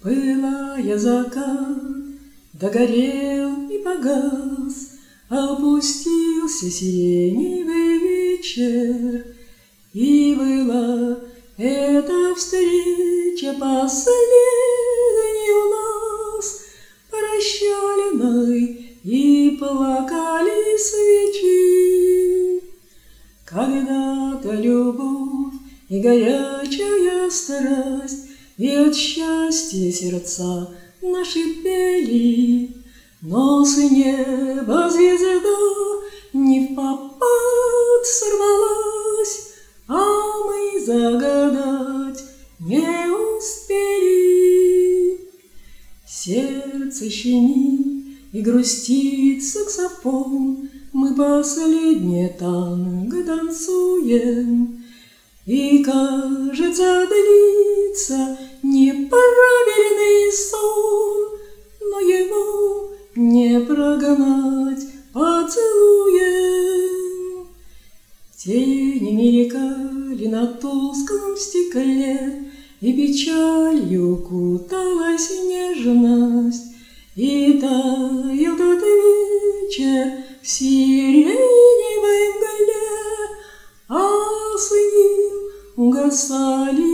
Пылая закат, догорел и погас, опустился сиреневый вечер, и была эта встреча последней у нас, прощальной, и плакали свечи. Когда-то любовь и горячая страсть, и от счастья сердца наши пели, но с неба звезда не впопад сорвалась, а мы загадать не успели. Сердце щемит и грустит саксофон, мы последнее танго танцуем, и, кажется, длится неправильный сон, но его не прогнать поцелуем. Тени мелькали на тусклом стекле, и печалью куталась нежность, и таял тот вечер в сиреневой мгле, а с ним угасали